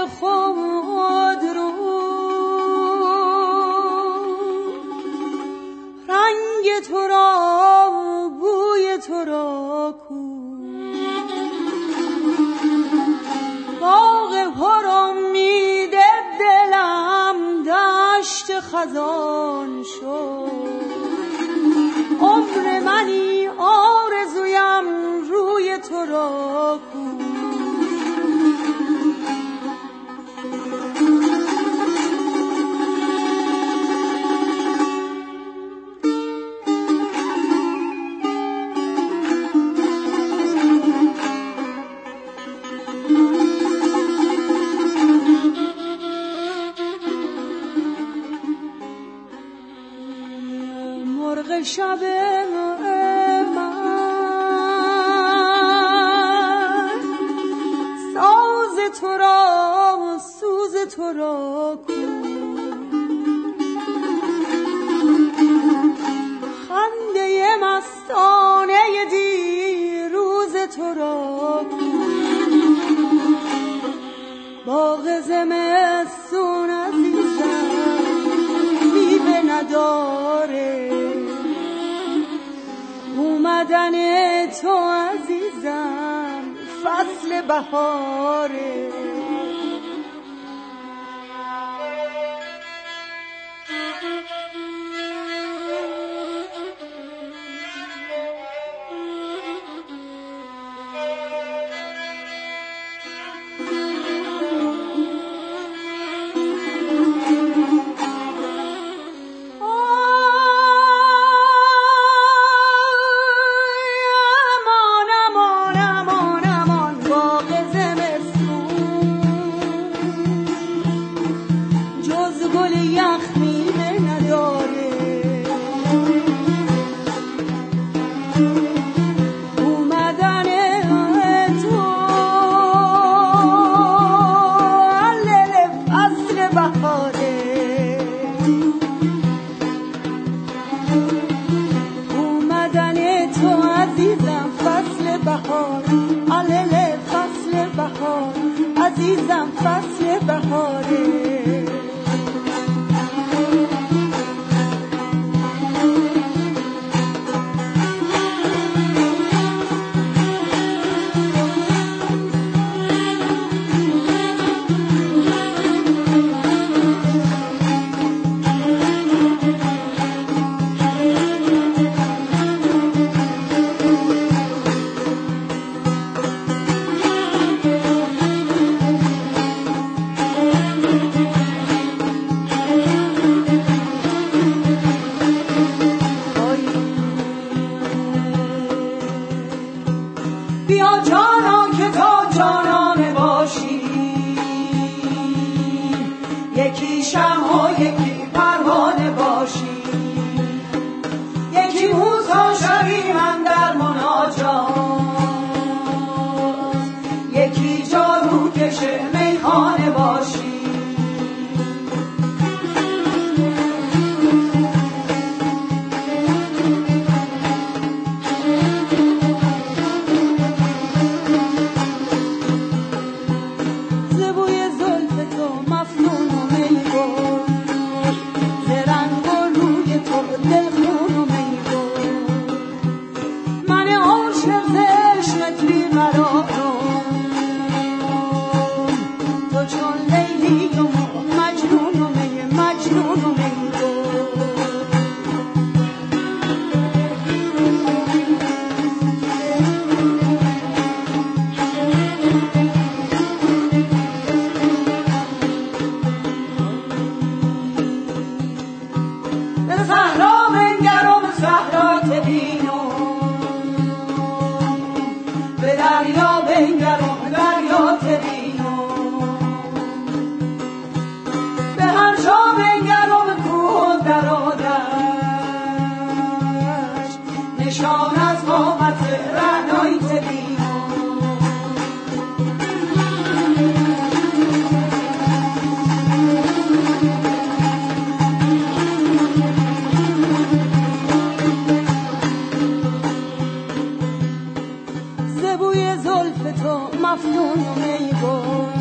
خود رو رنگ تو را بوی تو را کو باغ پر امید دلم دشت خزان شد عمر منی آرزویم روی تو را کو مرغ شب من ساز تو را سوز تو را کو خنده مستانه دیروز تو را کو باغ زمستون عزیزم میوه نداره اومدن تو عزیزم فصل بهاره عزیزم فصل بهاره بیا جانا که تا جانانه باشی یکی شمع و یکی پروانه باشی یکی موسا شویم اندر مناجات یکی جارو کش میخانه باشی نشان از قامت رعنایی زبوی زلف تو مفتون و میگون